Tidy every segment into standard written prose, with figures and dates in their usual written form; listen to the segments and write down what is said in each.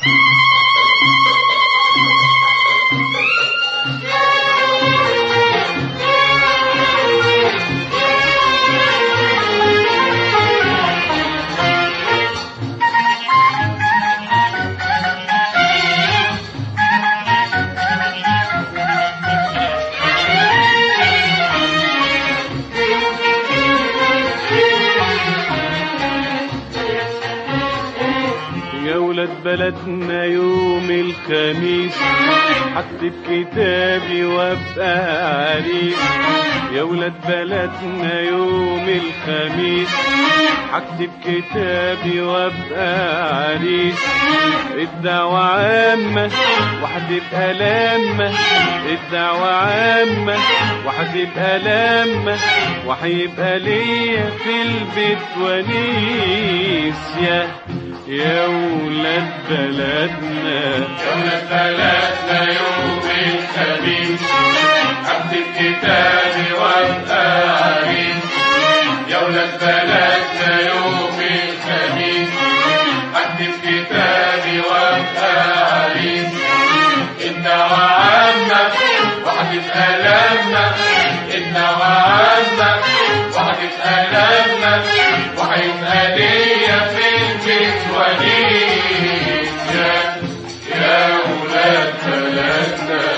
بلدنا يوم الخميس حكتب كتابي وابقى عريس. يا ولاد بلدنا يوم الخميس حكتب كتابي وابقى عريس. الدعوة عامة وهتبقى لامة، الدعوة عامة وهتبقى لامة، وهيبقى ليا في البيت ونيس. يا ولاد بلدنا، يا ولاد بلدنا يوم الخميس هكتب كتابي وابقى عريس. يا ولاد بلدنا يوم الخميس هكتب كتابي وابقى عريس. الدعوة عامة وهتبقى لامة، الدعوة عامة وهتبقى لامة، وهيبقى ليا في البيت ونيس. يا ولاد بلدنا.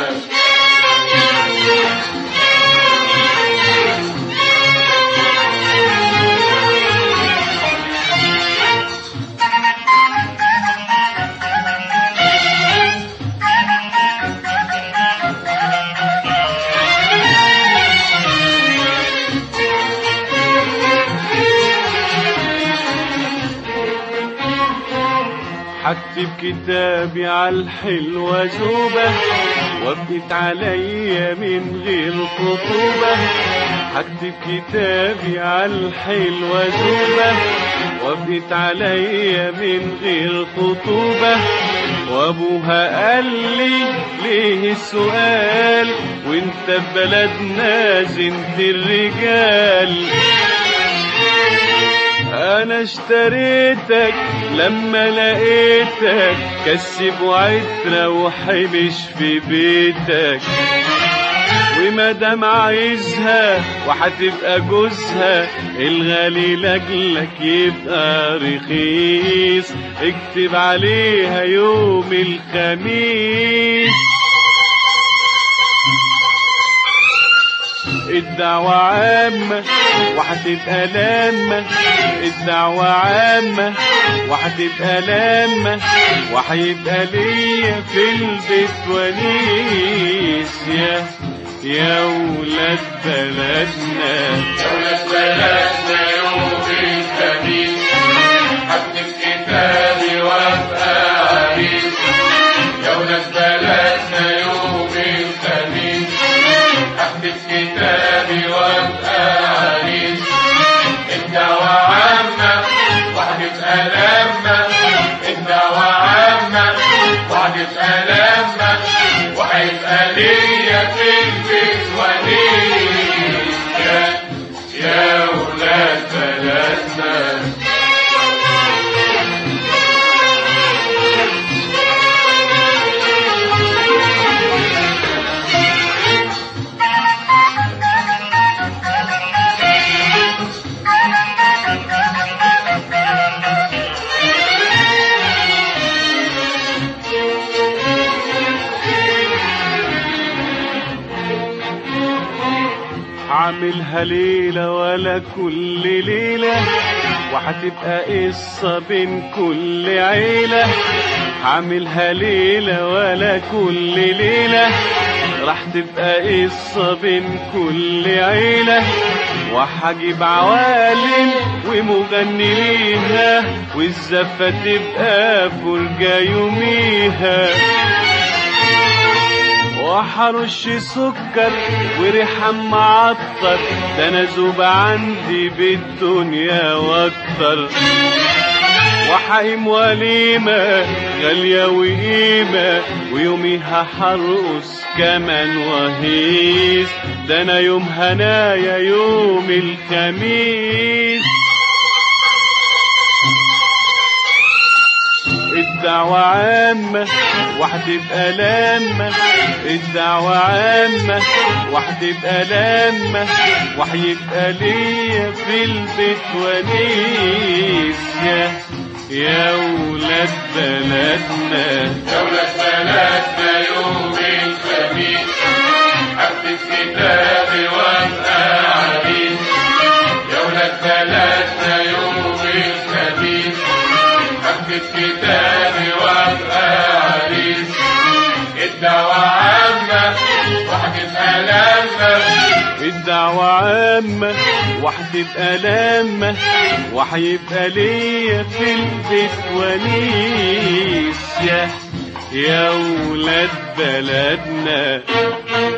هكتب كتابي عالحلوة زوبة وابقت عليا من غير خطوبة. هكتب كتابي عالحلوة زوبة وابقت عليا من غير خطوبة. وابوها قال لي ليه السؤال وانت ببلدنا زنت الرجال؟ انا اشتريتك لما لقيتك كسب وعترة وحبش في بيتك. ومادام عايزها وهتبقى جوزها الغالي لاجلك يبقى رخيص. اكتب عليها يوم الخميس. الدعوة عامة وهتبقى لامة، الدعوة عامة وهتبقى لامة، وهيبقى ليا في البيت ونيس. يا ولاد بلدنا، يا ولاد بلدنا يوم الخميس هكتب كتابي وابقى عريس. يا ولاد بلدنا يوم الخميس هكتب كتابي وابقى عريس. الدعوة عامة وهتبقى لامة، الدعوة عامة وهتبقى لامة، وهيبقى ليا في البيت ونيس. يا ولاد بلدنا. هعملها ليلة ولا كل ليلة، وهتبقى قصة بين كل عيلة. هعملها ليلة ولا كل ليلة، راح تبقى قصة بين كل عيلة. وهجيب عوالم ومغني ليها، والزفة تبقى فرجة يوميها. وحرش سكر وريحان معطر، ده انا زوب عندي بالدنيا واكتر. وحقيم وليمة غالية وقيمة، ويوميها حرقص كمان وهيس. ده انا يوم هنايا يوم الخميس. الدعوة عامة وهتبقى لامة، الدعوة عامة وهتبقى لامة، وهيبقى ليا في البيت ونيس يا ولاد بلدنا. يا ولاد بلدنا يوم الخميس أكتب كتابي وأبقى عريس. يا ولاد بلدنا يوم الخميس أكتب كتابي وأبقى عريس. الدعوة عامة وهتبقى لامة، الدعوة عامة وهتبقى لامة، وهيبقى ليا في البيت ونيس يا ولاد بلدنا.